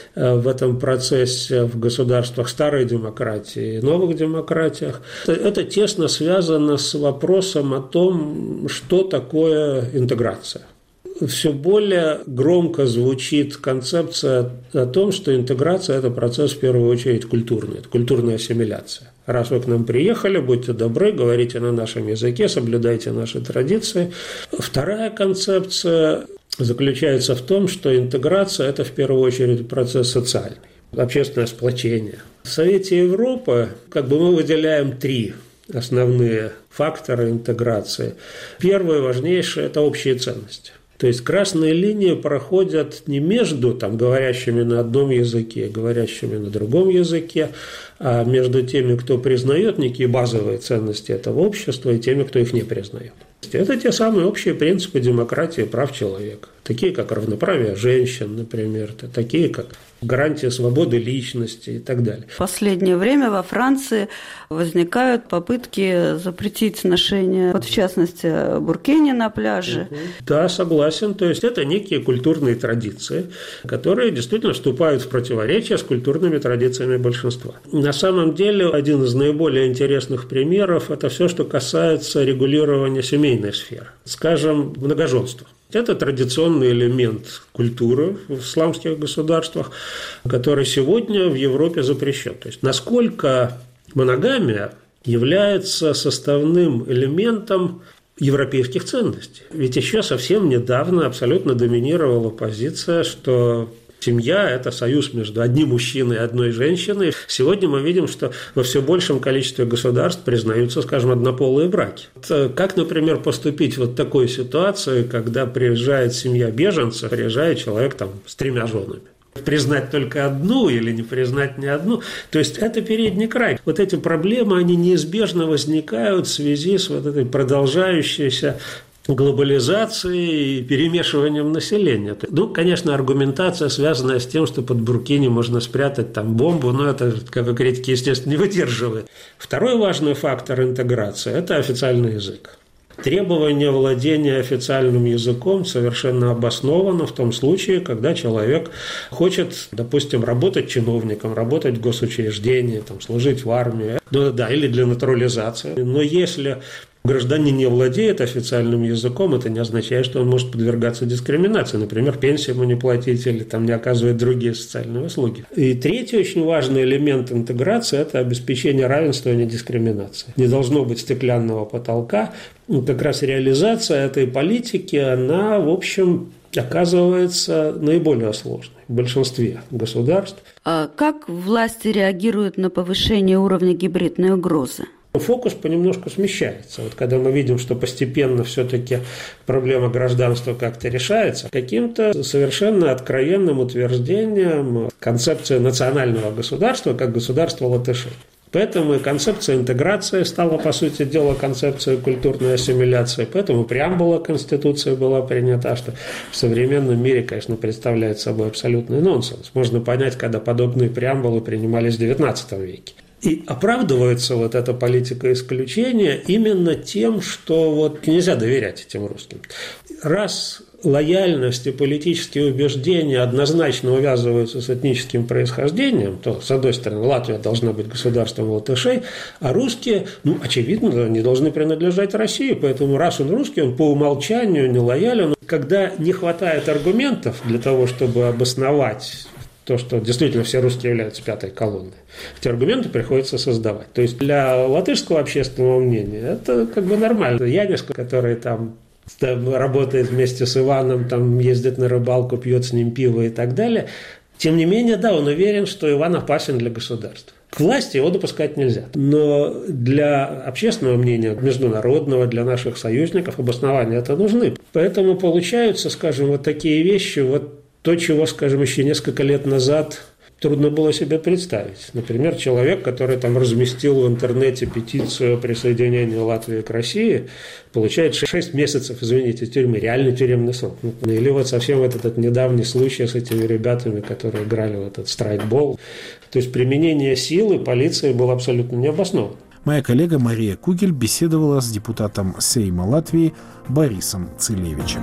в этом процессе в государствах старой демократии и новых демократиях. Это тесно связано с вопросом о том, что такое интеграция. Все более громко звучит концепция о том, что интеграция – это процесс, в первую очередь, культурный, это культурная ассимиляция. Раз вы к нам приехали, будьте добры, говорите на нашем языке, соблюдайте наши традиции. Вторая концепция заключается в том, что интеграция – это, в первую очередь, процесс социальный, общественное сплочение. В Совете Европы мы выделяем 3 основные факторы интеграции. Первое, важнейшее – это общие ценности. То есть красные линии проходят не между говорящими на одном языке, говорящими на другом языке, а между теми, кто признает некие базовые ценности этого общества, и теми, кто их не признает. Это те самые общие принципы демократии и прав человека, такие как равноправие женщин, например, такие как гарантия свободы личности и так далее. В последнее время во Франции возникают попытки запретить ношение, в частности, буркини на пляже. Да, согласен. То есть это некие культурные традиции, которые действительно вступают в противоречие с культурными традициями большинства. На самом деле, один из наиболее интересных примеров – это все, что касается регулирования семейной сферы. Скажем, многоженство. Это традиционный элемент культуры в исламских государствах, который сегодня в Европе запрещен. То есть насколько моногамия является составным элементом европейских ценностей. Ведь еще совсем недавно абсолютно доминировала позиция, что семья – это союз между одним мужчиной и одной женщиной. Сегодня мы видим, что во все большем количестве государств признаются, однополые браки. Как, например, поступить в такой ситуации, когда приезжает семья беженцев, приезжает человек с 3 женами? Признать только одну или не признать ни одну. То есть это передний край. Эти проблемы, они неизбежно возникают в связи с этой продолжающейся глобализацией и перемешиванием населения. Конечно, аргументация, связанная с тем, что под буркини можно спрятать бомбу, но это, критики, естественно, не выдерживает. Второй важный фактор интеграции – это официальный язык. Требование владения официальным языком совершенно обосновано в том случае, когда человек хочет, допустим, работать чиновником, работать в госучреждении, служить в армии, или для натурализации. Но если гражданин не владеет официальным языком, это не означает, что он может подвергаться дискриминации. Например, пенсию ему не платить или не оказывать другие социальные услуги. И третий очень важный элемент интеграции – это обеспечение равенства и недискриминации. Не должно быть стеклянного потолка. Как раз реализация этой политики, она, в общем, оказывается наиболее сложной в большинстве государств. А как власти реагируют на повышение уровня гибридной угрозы? Фокус понемножку смещается. Когда мы видим, что постепенно все-таки проблема гражданства как-то решается, каким-то совершенно откровенным утверждением концепции национального государства как государства латышей. Поэтому и концепция интеграции стала, по сути дела, концепцией культурной ассимиляции. Поэтому преамбула Конституции была принята, что в современном мире, конечно, представляет собой абсолютный нонсенс. Можно понять, когда подобные преамбулы принимались в XIX веке. И оправдывается эта политика исключения именно тем, что нельзя доверять этим русским. Раз лояльность и политические убеждения однозначно увязываются с этническим происхождением, то, с одной стороны, Латвия должна быть государством латышей, а русские, очевидно, не должны принадлежать России. Поэтому, раз он русский, он по умолчанию не лоялен. Когда не хватает аргументов для того, чтобы обосновать то, что действительно все русские являются пятой колонной, эти аргументы приходится создавать. То есть для латышского общественного мнения это нормально. Янис, который работает вместе с Иваном, ездит на рыбалку, пьет с ним пиво и так далее. Тем не менее, он уверен, что Иван опасен для государства. К власти его допускать нельзя. Но для общественного мнения, международного, для наших союзников обоснования это нужны. Поэтому получаются, такие вещи, то, чего, еще несколько лет назад трудно было себе представить. Например, человек, который там разместил в интернете петицию о присоединении Латвии к России, получает 6 месяцев, извините, тюрьмы, реальный тюремный срок. Или вот совсем этот недавний случай с этими ребятами, которые играли в этот страйкбол. То есть применение силы полиции было абсолютно необоснованно. Моя коллега Мария Кугель беседовала с депутатом Сейма Латвии Борисом Целевичем.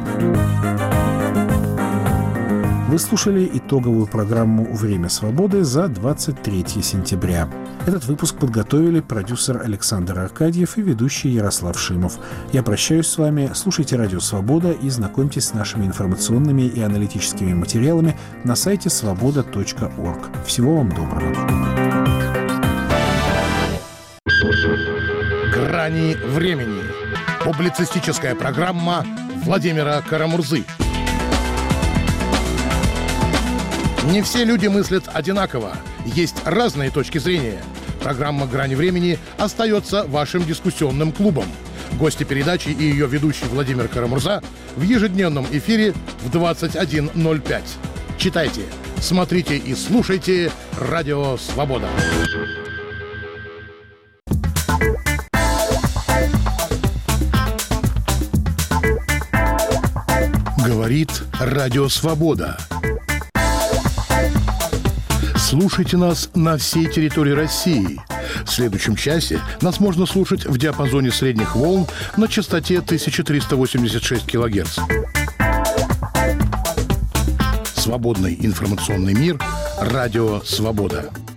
Вы слушали итоговую программу «Время свободы» за 23 сентября. Этот выпуск подготовили продюсер Александр Аркадьев и ведущий Ярослав Шимов. Я прощаюсь с вами. Слушайте «Радио Свобода» и знакомьтесь с нашими информационными и аналитическими материалами на сайте svoboda.org. Всего вам доброго. «Грани времени». Публицистическая программа Владимира Карамурзы. Не все люди мыслят одинаково. Есть разные точки зрения. Программа «Грани времени» остается вашим дискуссионным клубом. Гости передачи и ее ведущий Владимир Карамурза в ежедневном эфире в 21:05. Читайте, смотрите и слушайте «Радио Свобода». Говорит «Радио Свобода». Слушайте нас на всей территории России. В следующем часе нас можно слушать в диапазоне средних волн на частоте 1386 кГц. Свободный информационный мир. Радио Свобода.